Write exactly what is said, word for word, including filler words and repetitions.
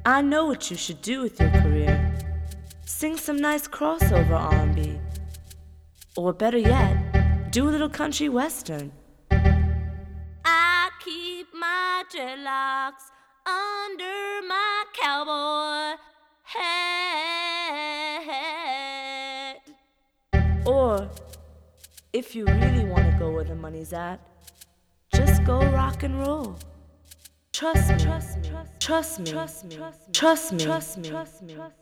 I know what you should do with your career. Sing some nice crossover R and B. Or better yet, do a little country western. I keep my dreadlocks under my cowboy hat. Or, if you really want to go where the money's at, just go rock and roll. Trust me, trust me, trust me, trust me, trust me, trust me.